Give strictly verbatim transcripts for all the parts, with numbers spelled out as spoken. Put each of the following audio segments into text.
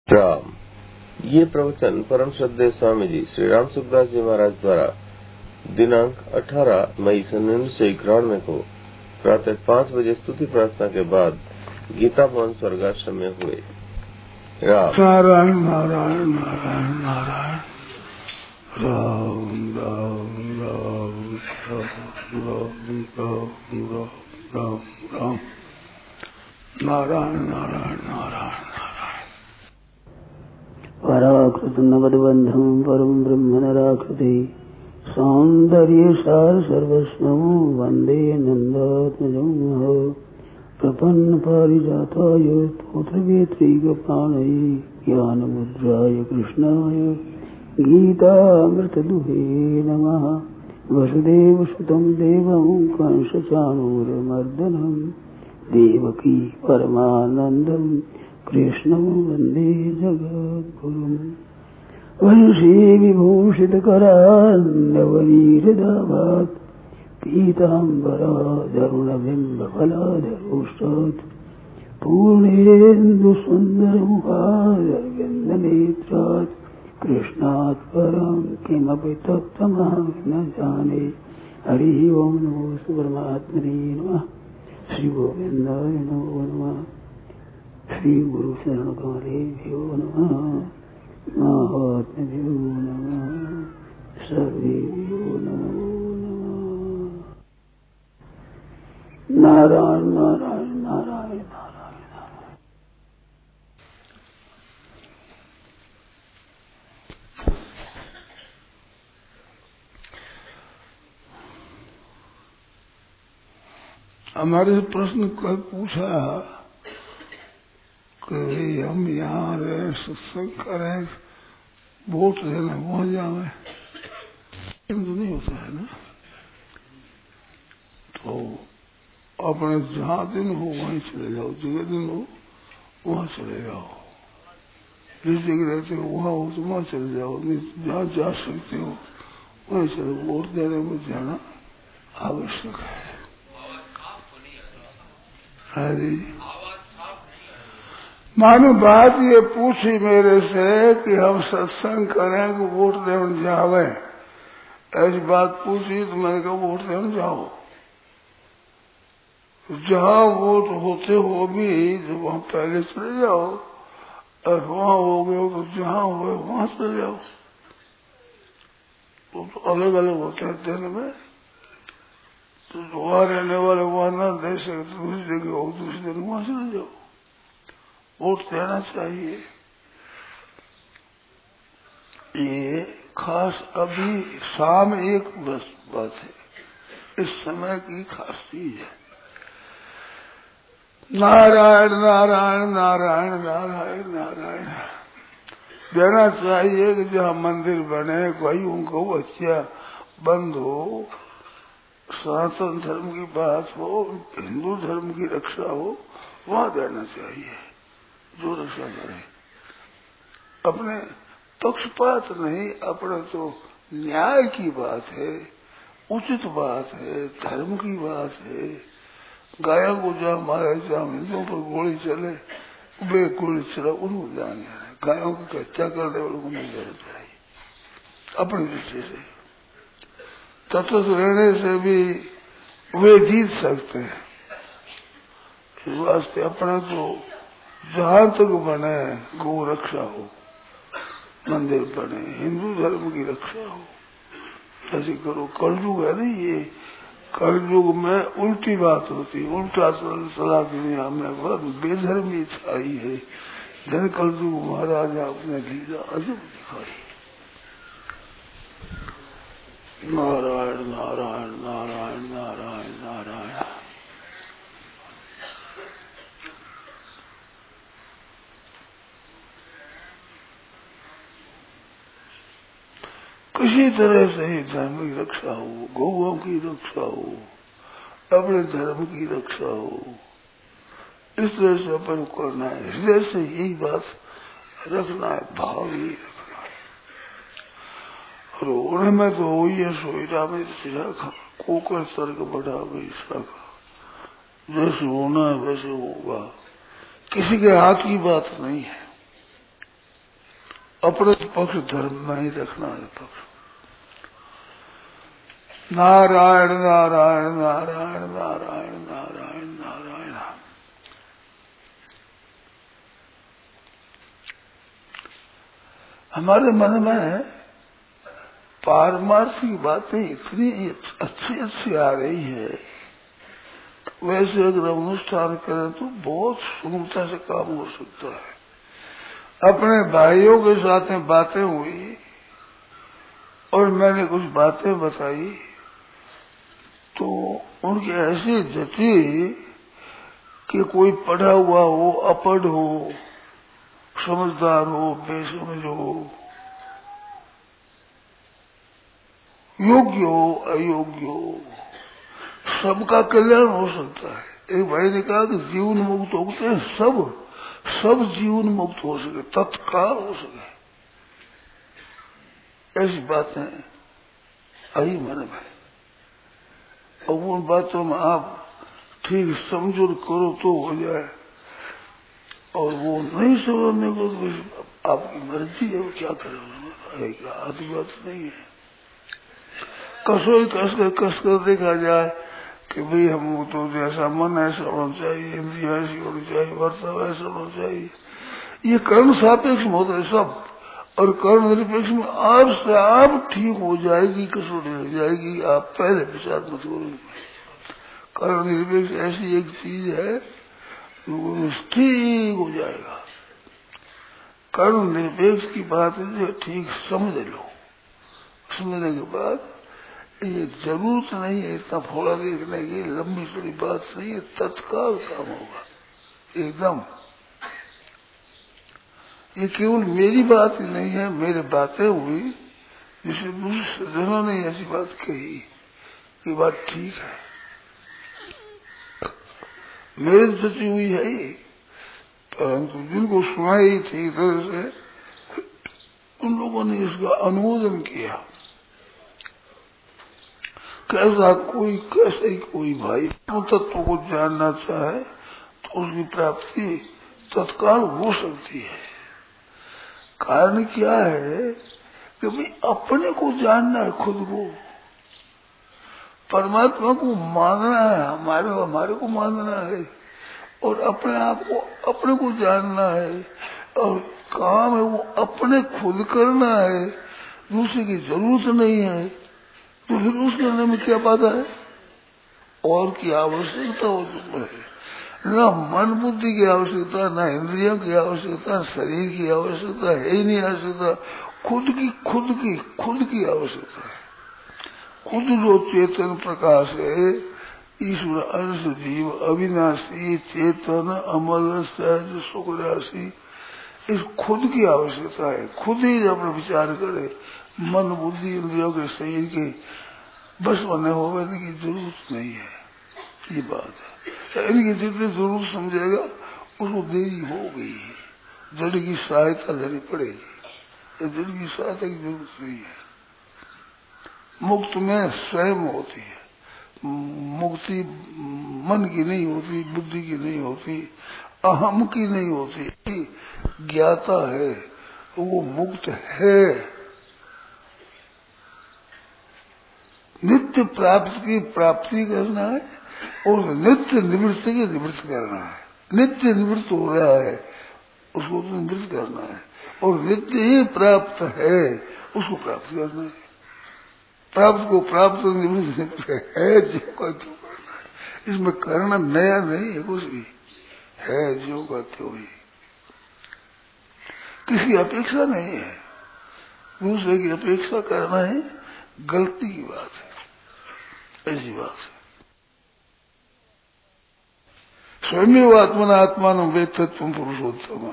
राम। ये प्रवचन परम श्रद्धेय स्वामी जी श्री राम सुखदास जी महाराज द्वारा दिनांक अठारह मई सन उन्नीस सौ इक्यानवे को प्रातः पाँच बजे स्तुति प्रार्थना के बाद गीता भवन स्वर्गाश्रम में हुए। राम नारायण नारायण नारायण नारायण राम राम राम राम राम राम राम राम नारायण नारायण नारायण पराकृतनवद्बन्धं परं ब्रह्म नराकृते सौन्दर्यसार सर्वस्वं वन्दे नन्दात्मजं प्रपन्नपारिजाताय पौत्रवेत्रैकपाणये ज्ञानमुद्राय कृष्णाय गीतामृतदुहे नमः। वसुदेवसुतं देवं कंसचाणूरमर्दनं देवकी परमानन्दं कृष्णं वन्दे जगद्गुरुम्। वंशी विभूषितकरान्नवनीरदाभात् पीताम्बरादरुणबिम्बफलाधरोष्टात् पूर्णेन्दुसुन्दरमुखारविन्दनेत्रात् कृष्णात् परं किमपि तत्त्वमहं न जाने। हरिः ओं नमो परमात्मने नमः। श्री गोविन्दाय नमो नमः। श्री गुरु शरण कमलेभ्यो नमः। महात्म्यो नमः। सर्वेभ्यो नमो नमः। नारायण नारायण नारायण नारायण नारायण। हमारे से प्रश्न कल पूछा कि हम यहाँ रहे सत्संग करें वोट देना वहां जावे तो नहीं होता है ना। तो अपने जहाँ दिन हो वहीं चले जाओ, जगह दिन हो वहाँ चले जाओ, जिस जगह रहते हो वहाँ हो तो वहाँ चले जाओ, जहाँ जा सकते हो वहीं चले। वोट देने में जाना आवश्यक है। हरी मानो बात ये पूछी मेरे से कि हम सत्संग करें कि वोट देने जावे, ऐसी बात पूछी तो मैंने कहा वोट देने जाओ। जहाँ वोट होते हो भी तो वहाँ पहले चले जाओ, और वहाँ हो गए हो तो जहाँ हुए वहाँ चले जाओ। तो, तो अलग अलग होते हैं देने में। तो वहाँ रहने वाले वहाँ न दे सकते, दूसरी जगह हो दूसरी जगह वहाँ चले जाओ। वोट देना चाहिए। ये खास अभी शाम एक बस बात है, इस समय की खास चीज है। नारायण नारायण नारायण नारायण नारायण देना चाहिए कि जहाँ मंदिर बने कोई उनको अच्छा बंद हो, सनातन धर्म की बात हो, हिंदू धर्म की रक्षा हो, वहाँ देना चाहिए जो रक्षा करे। अपने पक्षपात नहीं, अपने तो न्याय की बात है, उचित बात है, धर्म की बात है। गायों को जहाँ मारे, जहाँ हिंदुओं पर गोली चले, वे गोली चला उनको जाने है। गायों की हत्या करने वालों को नहीं जाना चाहिए। अपनी दृष्टि से तटस्थ रहने से भी वे जीत सकते हैं। इस वास्ते अपना तो जहाँ तक बने गौ रक्षा हो, मंदिर बने, हिंदू धर्म की रक्षा हो, ऐसे करो। कलयुग है ना ये, कलयुग में उल्टी बात होती, उल्टा सलाह दुनिया में बहुत बेधर्मी छाई है। जन कलयुग महाराज आपने लीला अजब दिखाई। नारायण नारायण नारायण नारायण नारायण। किसी तरह से ही धर्म की रक्षा हो, गौओं की रक्षा हो, अपने धर्म की रक्षा हो, इस तरह से अपन करना है। हृदय से यही बात रखना है, भाव ही रखना है। और होने में तो हो ही है, सोईरा में शाखा कोकर सर्ग बढ़ा गई शाखा, जैसे होना है वैसे होगा। किसी के हाथ की बात नहीं है। अपने पक्ष धर्म में ही रखना है पक्ष। नारायण नारायण नारायण नारायण नारायण नारायण। हमारे मन में पारमार्थिक बातें इतनी अच्छी अच्छी आ रही है, वैसे अगर अनुष्ठान करें तो बहुत सुगमता से काम हो सकता है। अपने भाइयों के साथ में बातें हुई और मैंने कुछ बातें बताई तो उनकी ऐसी जची कि कोई पढ़ा हुआ हो, अपढ़ हो, समझदार हो, बेसमझ हो, योग्य हो, अयोग्य हो, सबका कल्याण हो सकता है। एक भाई ने कहा कि जीवन मुक्त होते हैं सब, सब जीवन मुक्त हो सके, तत्काल हो सके, ऐसी बातें आई मन में। और उन बातों में आप ठीक समझो करो तो हो जाए, और वो नहीं समझने को तो आपकी मर्जी है, वो क्या करें, आदि बात नहीं है। कसो ही कस कर कस कर देखा जाए कि भाई हमको तो जैसा मन ऐसा होना चाहिए, इंद्रिया ऐसी होनी चाहिए, वर्ताव ऐसा होना चाहिए, ये कर्म सापेक्ष होता है सब। और कर्म निरपेक्ष में आप से आप ठीक हो जाएगी, कसौटी लग जाएगी, आप पहले विचार मत करो। कर्म निरपेक्ष ऐसी एक चीज है ठीक हो जाएगा। कर्म निरपेक्ष की बात है ठीक समझ लो, समझने के बाद ये जरूरत नहीं है इतना फोड़ा देखने की, लंबी चौड़ी बात नहीं है, तत्काल काम होगा एकदम। ये केवल मेरी बात ही नहीं है, मेरे बातें हुई जिसे दूसरे सज्जनों ने ऐसी बात कही कि बात ठीक है, मेरे सची हुई है ये, परंतु जिनको सुनाई ठीक तरह से उन लोगों ने इसका अनुमोदन किया। कैसा कोई कैसे कोई भाई तत्व को जानना चाहे तो उसकी प्राप्ति तत्काल हो सकती है। कारण क्या है कि भाई अपने को जानना है, खुद को, परमात्मा को मानना है, हमारे हमारे को मानना है, और अपने आप को अपने को जानना है, और काम है वो अपने खुद करना है, दूसरे की जरूरत नहीं है। तो फिर उस करने में क्या बाधा है, और की आवश्यकता हो चुकी है। न मन बुद्धि की आवश्यकता, न इंद्रियों की आवश्यकता, शरीर की आवश्यकता है ही नहीं आवश्यकता, खुद की खुद की खुद की आवश्यकता है। खुद जो चेतन प्रकाश है, ईश्वर अंश जीव अविनाशी चेतन अमल सहज सुख राशि, इस खुद की आवश्यकता है। खुद ही जब विचार करे, मन बुद्धि इंद्रियों के शरीर के बस बने होने की जरूरत नहीं है, ये बात है। इनकी जितनी जरूरत समझेगा उसको देरी हो गई है, जड़ की सहायता लेनी पड़ेगी, जड़ की सहायता की जरूरत नहीं है। मुक्त में स्वयं होती है मुक्ति, मन की नहीं होती, बुद्धि की नहीं होती, अहम की नहीं होती, ज्ञाता है वो मुक्त है। नित्य प्राप्ति की प्राप्ति करना है और नित्य निवृत्ति की निवृत्त करना है। नित्य निवृत्त हो रहा है उसको तो निवृत्त करना है, और नित्य ही प्राप्त है उसको प्राप्त करना है। प्राप्त को प्राप्त निवृत्त है जो का जो करना है, इसमें करना नया नहीं है, कुछ भी है जो का त्यो ही, किसी अपेक्षा नहीं है। दूसरे की अपेक्षा करना है गलती की बात है, ऐसी बात है। स्वयं आत्मन आत्मान वेद तुम पुरुषोत्तम,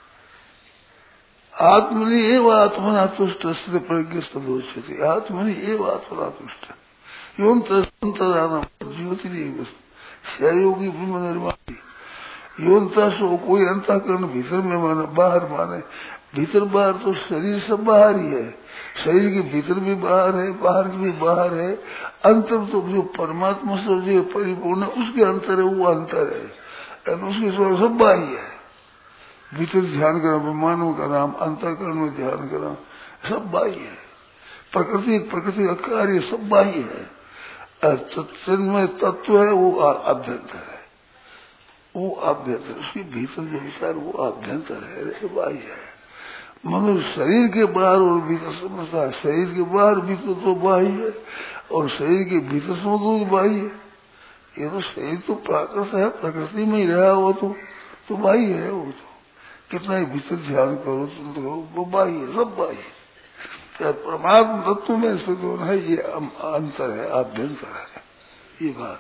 आत्मनि एव आत्मना तुष्ट प्रज्ञस्त दोषति, आत्मनि एव आत्मना तुष्ट एवं तदान ज्योति सहयोगी ब्रह्म निर्माणी योनता सो कोई अंतःकरण भीतर में माने बाहर माने, भीतर बाहर तो शरीर सब बाहर ही है, शरीर के भीतर भी बाहर है, बाहर भी बाहर है। अंतर तो जो परमात्मा से जो परिपूर्ण है उसके अंतर है, वो अंतर है, और उसके सब बाह्य है। भीतर ध्यान करा, ब्रह्मांड का नाम, अंतःकरण में ध्यान करा, सब बाह्य है। प्रकृति प्रकृति का कार्य सब बाह्य है। में तत्व है वो आभ्यंतर है, वो आभ्यंतर, उसके भीतर जो विचार वो आभ्यंतर है, वो बाह्य है। मनुष्य शरीर के बाहर और भीतर समझता है, शरीर के बाहर भीतर तो बाह्य है और शरीर के भीतर समझ तो बाह्य है। ये तो शरीर तो प्राकृत है, प्रकृति में ही रहा वो तो तो बाह्य है। वो तो कितना ही भीतर ध्यान करो तुम तो वो बाह्य है, सब बाह्य है। परमात्मा तत्व में से तो है, ये अंतर है, आभ्यंतर है, ये बात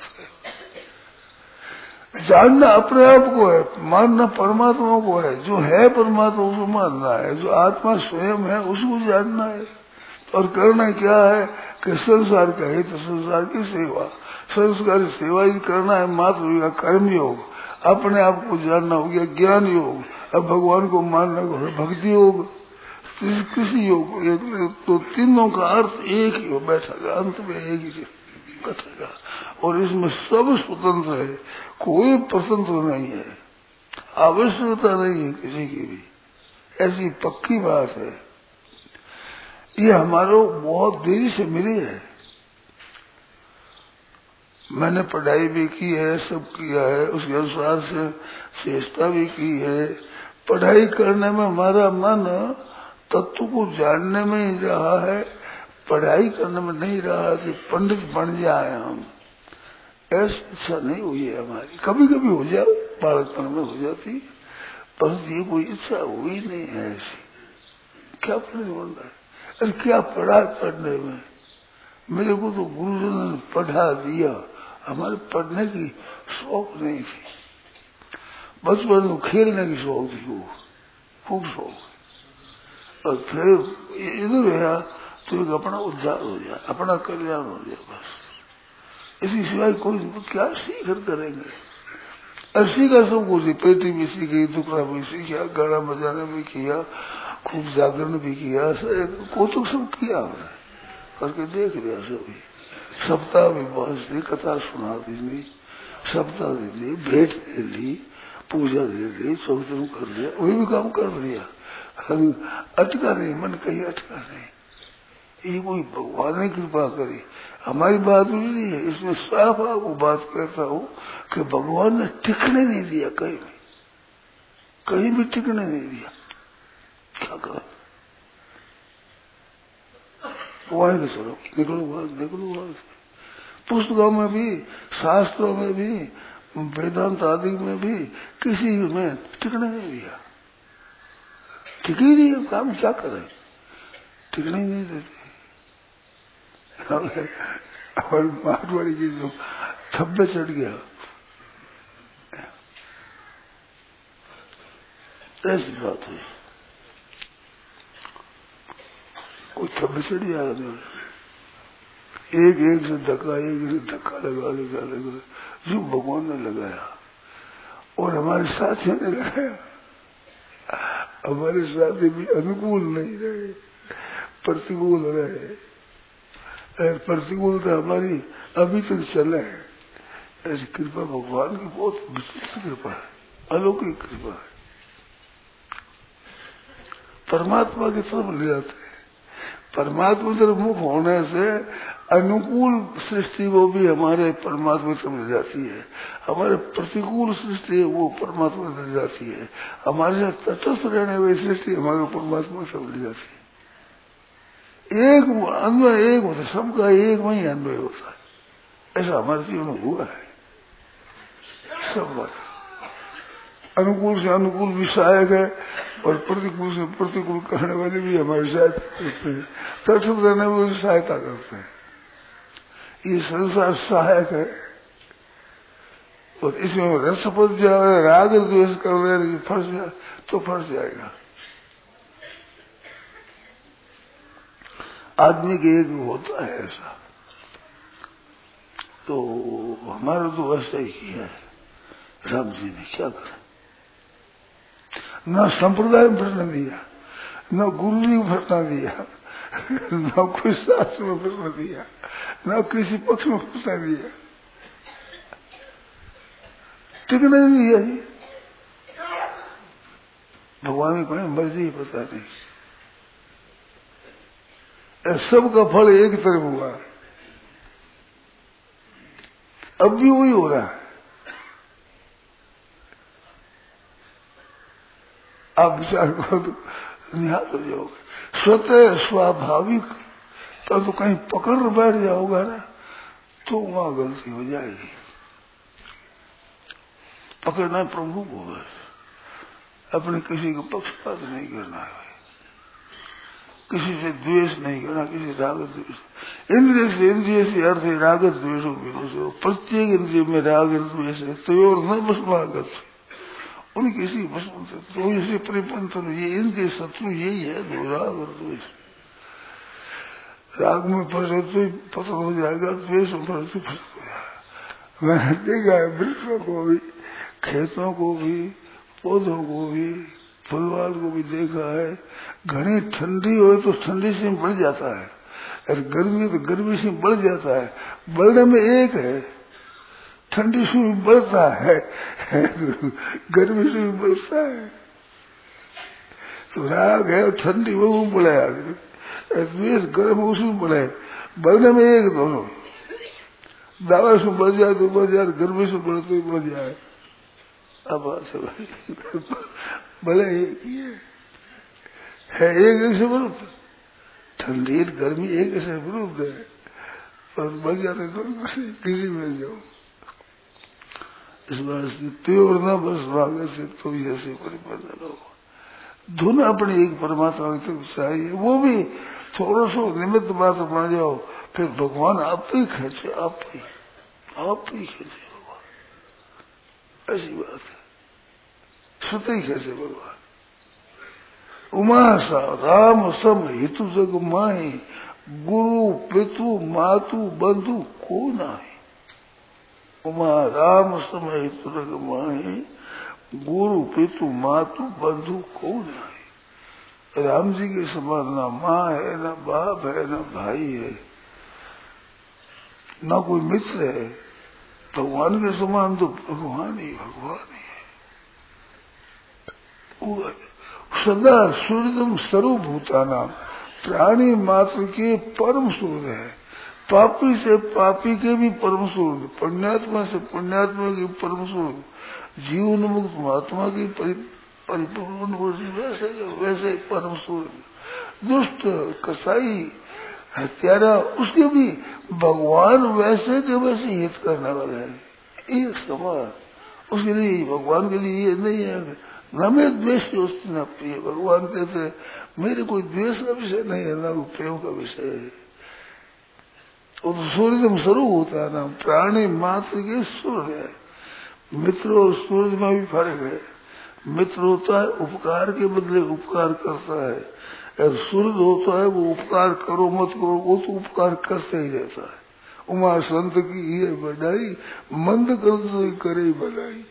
है। जानना अपने आप को है, मानना परमात्मा को है। जो है परमात्मा उसको मानना है, जो आत्मा स्वयं है उसको जानना है। और करना क्या है कि संसार का हित, संसार की सेवा, संस्कार सेवा ही करना है मात्र का कर्म योग। अपने आप को जानना हो गया ज्ञान योग, अब भगवान को मानना हो भक्ति योग, कृषि योग। एक तो तीनों का अर्थ एक ही हो बैठा, अंत में एक ही कथेगा। और इसमें सब स्वतंत्र है, कोई स्वतंत्र नहीं है, आवश्यकता नहीं है किसी की भी, ऐसी पक्की बात है। ये हमारे बहुत देरी से मिली है। मैंने पढ़ाई भी की है, सब किया है, उसके अनुसार से चेष्टा भी की है। पढ़ाई करने में हमारा मन तत्व को जानने में ही रहा है, पढ़ाई करने में नहीं रहा कि पंडित बन जाए हम। ऐसी इच्छा नहीं हुई है हमारी। कभी कभी हो जाए, बालकपन में हो जाती, पर ये कोई इच्छा हुई नहीं है ऐसी। क्या पंडित बनना है? अरे क्या पढ़ा पढ़ने में? मेरे को तो गुरुजन ने पढ़ा दिया, हमारे पढ़ने की शौक नहीं थी। बचपन में खेलने की शौक थी, वो खूब शौक। और फिर इधर गया तो एक अपना उद्धार हो जाए, अपना कल्याण हो जाए, बस। इसी सिवाय कोई क्या सीख करेंगे? अस्सी का सब कुछ, पेटी भी सीखी, दुकड़ा भी सीखा, गाना बजाना भी किया, खूब जागरण भी किया, कौतुक सब किया हमने, करके देख लिया सभी। सप्ताह भी बस दी, कथा सुना दी, सप्ताह दे दी, भेंट दे दी, पूजा दे दी, चौथम कर लिया, वही भी काम कर लिया। अटका नहीं, मन कहीं अटका नहीं। ये कोई भगवान ने कृपा करी, हमारी बात नहीं है। इसमें साफ आपको बात कहता हूँ कि भगवान ने टिकने नहीं दिया, कहीं भी कहीं भी टिकने नहीं दिया। क्या करें? वहां के चलो, निकलो वहां, निकलो वहां। पुस्तकों में भी, शास्त्रों में भी, वेदांत आदि में भी किसी में टिकने नहीं दिया। ठीक ही नहीं है, काम क्या करें? टिकने ही नहीं देते। और मारवाड़ी की जो छब्बे चढ़ गया, ऐसी बात हुई। कोई छब्बे चढ़ जाएगा, एक एक से धक्का, एक से धक्का लगा लगा लगा जो भगवान ने लगाया और हमारे साथियों ने लगाया। हमारे साथी भी अनुकूल नहीं रहे, प्रतिकूल रहे। प्रतिकूलता हमारी अभी तक चले है। ऐसी कृपा भगवान की बहुत विशिष्ट कृपा है, अलौकिक कृपा है। परमात्मा की तरफ ले जाते हैं। परमात्मा तरफ मुख होने से अनुकूल सृष्टि वो भी हमारे परमात्मा तरफ ले जाती है, हमारे प्रतिकूल सृष्टि है वो परमात्मा तरफ ले जाती है, हमारे साथ तटस्थ रहने वाली सृष्टि हमारे परमात्मा तरफ ले जाती है। एक अन्वय एक होता है, सबका एक में ही अन्वय होता है। ऐसा हमारे जीवन में हुआ है। सब बात अनुकूल से अनुकूल भी सहायक है और प्रतिकूल से प्रतिकूल करने वाले भी हमारी सहायता करते हैं, तटस्थ रहने वाले सहायता करते हैं। ये संसार सहायक है और इसमें रस पद जाए, राग द्वेष कर रहे फंस जाए तो फंस जाएगा। आदमी के एक होता है ऐसा, तो हमारा तो ऐसा ही किया है राम जी ने। क्या करें? न संप्रदाय में फंसने दिया, न गुरु जी को फंसना दिया, न कोई शास्त्र में फंसना दिया, न किसी पक्ष में फंसना दिया, टिकने नहीं दिया जी। भगवान की कोई मर्जी पता नहीं। सबका फल एक तरफ हुआ, अब भी वही हो रहा है। आप विचार करो तो निहाल हो जाओगे। स्वतः स्वाभाविक पर तो कहीं पकड़ बैठ जाओगा ना तो वहां गलती हो जाएगी। पकड़ना प्रभु को बस, अपने किसी को पक्षपात नहीं करना है, किसी से द्वेष नहीं करना, किसी रागत द्वेष। इंद्रिय से इंद्रिय से अर्थ है रागत द्वेष हो, प्रत्येक इंद्रिय में राग द्वेष है तो और न बसवागत उन किसी बसवन से तो इसे परिपंथन, ये इनके शत्रु यही है दो, राग और द्वेष। राग में फंसे तो फसल हो जाएगा, द्वेष में फंसे तो फसल हो जाएगा। मैंने देखा है वृक्षों को भी, खेतों को भी, पौधों को भी, फूलवाल को भी देखा है। घनी ठंडी हो तो ठंडी से बढ़ जाता है, और गर्मी तो गर्मी से बढ़ जाता है। बढ़ने में एक है, ठंडी से भी बढ़ता है, गर्मी से भी बढ़ता है। तो राग है और ठंडी वो बढ़े, द्वेष गर्म उसमें बढ़े, बढ़ने में एक दोनों। दावा से बढ़ जाए तो बढ़ जाए, गर्मी से बढ़ते तो बढ़ जाए। अब भले एक ही है, है एक से विरुद्ध, ठंडी गर्मी एक से विरुद्ध है, पर बढ़ जाते दोनों से किसी में जाओ। इस बात प्योर न बस भागे से तो ऐसे परिवर्तन हो। धुन अपनी एक परमात्मा की तरफ चाहिए, वो भी थोड़ा सा निमित्त मात्र बन जाओ, फिर भगवान आप ही खींचे, आप ही आप ही खींचे भगवान। ऐसी बात है, स्वतः ही खींचे भगवान। उमा सा राम सम हितु जग माही, गुरु पितु मातु बंधु को नाही। उमा राम सम हितु जग माही, गुरु पितु मातु बंधु को नहीं। राम जी के समान ना माँ है, ना बाप है, ना भाई है, ना कोई मित्र है। भगवान के समान तो भगवान ही भगवान ही है। सदा सूर्यदम सर्वभूता नाम, प्राणी मात्र के परम सूर्य है। पापी से पापी के भी परम सूर्य, पुण्यात्मा से पुण्यात्मा की परम सूर्य, जीवन मुक्त महात्मा की परिपूर्ण वैसे वैसे परम सूर्य। दुष्ट कसाई हत्यारा उसके भी भगवान वैसे के वैसे हित करने वाले हैं, एक समान। उसके लिए भगवान के लिए ये नहीं है न मैं द्वेष दोस्त न प्रिय। भगवान कहते मेरे कोई द्वेष का विषय नहीं है, ना प्रेम का विषय है। और तो सूर्य स्वरूप होता है ना, प्राणी मात्र के सूर्य है। मित्र और सूर्य में भी फर्क है। मित्र होता है उपकार के बदले उपकार करता है, और सूर्य होता है वो उपकार करो मत करो वो तो उपकार करते ही रहता है। उमा संत की ये बढ़ाई, मंद कर तो करे बढ़ाई।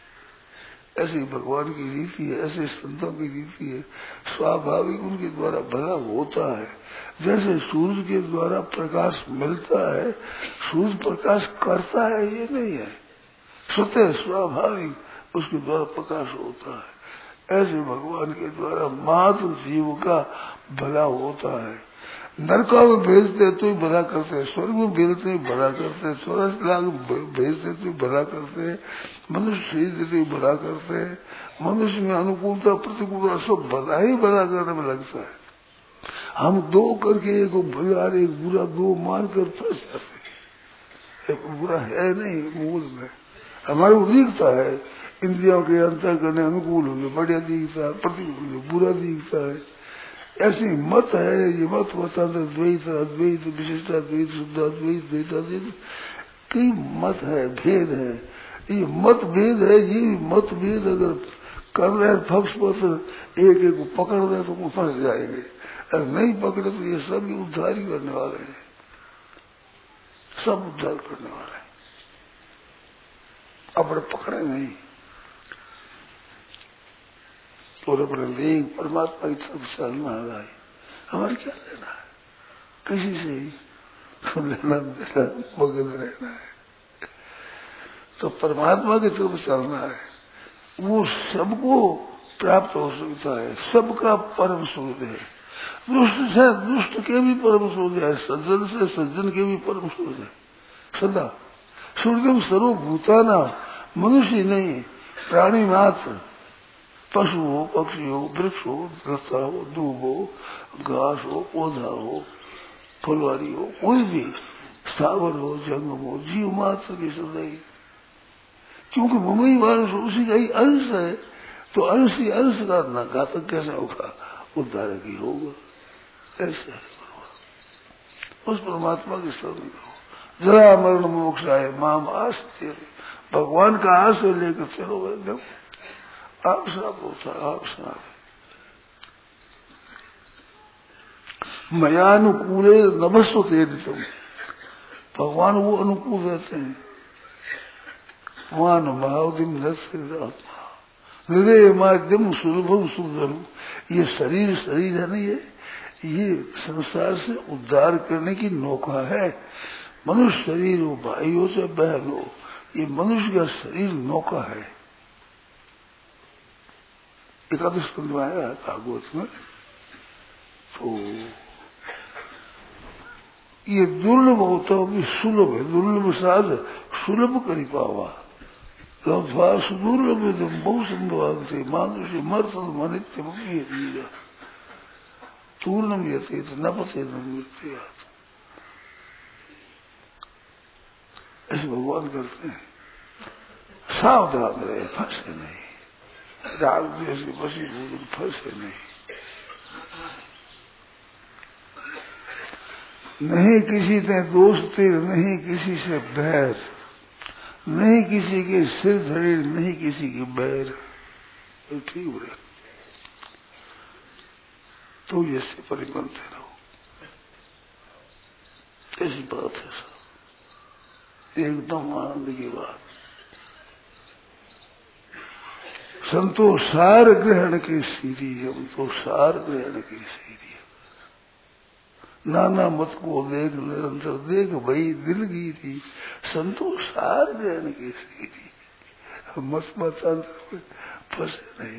ऐसी भगवान की रीति है, ऐसे संतों की रीति है। स्वाभाविक उनके द्वारा भला होता है। जैसे सूर्य के द्वारा प्रकाश मिलता है, सूर्य प्रकाश करता है ये नहीं है, स्वतः स्वाभाविक उसके द्वारा प्रकाश होता है। ऐसे भगवान के द्वारा मात्र जीव का भला होता है। नरका में भेजते तो ही भला करते, स्वर्ग में भेजते ही भला करते, स्वर्ग लाख भेजते तो ही भला करते, मनुष्य शरीर देते ही भला करते। मनुष्य में अनुकूलता प्रतिकूलता सब भला ही भला करने में लगता है। हम दो करके एक भला एक बुरा दो मान कर फंस जाते। एक बुरा है नहीं मूल में, हमारे को दिखता है इंद्रियों के अंतर करने अनुकूल होंगे बढ़िया दिखता है, प्रतिकूल बुरा दिखता है। ऐसी मत है, ये मत बताते द्वैत अद्वैत विशिष्टाद्वैत शुद्धाद्वैत द्वैताद्वैत कई मत है, भेद है। ये मत भेद है, ये मत भेद अगर कर ले पक्ष पत्र एक एक को पकड़ दे तो वो फंस जाएंगे, अगर नहीं पकड़े तो ये सब उद्धार ही करने वाले हैं, सब उद्धार करने वाले हैं, अपने पकड़े नहीं। और अपने लेंग परमात्मा की तरफ चलना है। हमारे क्या लेना है किसी से ही लेना देना मगन रहना है। तो परमात्मा की तरफ चलना है। वो सबको प्राप्त हो सकता है। सबका परम सूर्य है। दुष्ट से दुष्ट के भी परम सूर्य है, सज्जन से सज्जन के भी परम सूर्य है सदा। सूर्यम सर्वभूताना, मनुष्य नहीं, प्राणी मात्र, पशु हो, पक्षी हो, वृक्ष हो, लता हो, दूब हो, घास हो, पौधा हो, फुलवारी हो, कोई भी स्थावर हो, जंगम हो, जीव मात्र की सदाई। क्योंकि मुंबई वाले उसी का ही अंश है, तो अंश ही अंश का न घातक कैसे होगा, उद्धारक ही होगा। ऐसा है उस परमात्मा की शरण करो। जरा मरण मोक्ष आए माम आस तेरे, भगवान का आश्रय लेकर चलो। देखो आप साफ होता है, आप साफ मयानुकूल नमस्व तेरे, तुम भगवान वो अनुकूल रहते हैं। मान महावदिम आत्मा हृदय माध्यम सुलभम सुंदरम। ये शरीर शरीर है नहीं, है ये संसार से उद्धार करने की नौका है। मनुष्य शरीर हो, भाई हो चाहे बहन हो, ये मनुष्य का शरीर नौका है। एकादश स्कंद में आया भागवत में, तो ये दुर्लभ होता भी सुलभ है। दुर्लभ साध सुलभ करी पावा, सुदुर्लभ बहु संभव थे मानुष्य मर्तन मनित्य वीर तूर्णम यते न पते न मृत्यु। ऐसे भगवान करते हैं। सावधान रहे, फंसे नहीं, राग द्वेष के वशीभूत फंसे नहीं। नहीं किसी से दोस्ती, नहीं किसी से बैर, नहीं किसी के सिर धड़े, नहीं किसी के बैर। तो ठीक हो रहे तो जैसे परिबंध रहो। ऐसी बात है सब, एकदम आनंद की बात। संतोष सार ग्रहण की सीधी, हम तो सार ग्रहण की सीधी। नाना मत को देख निरंतर देख भाई दिल की थी, संतोष सार ग्रहण की सीधी। मत मतांतर फंसे नहीं।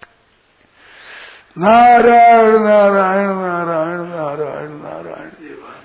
नारायण नारायण नारायण नारायण नारायण जीवा।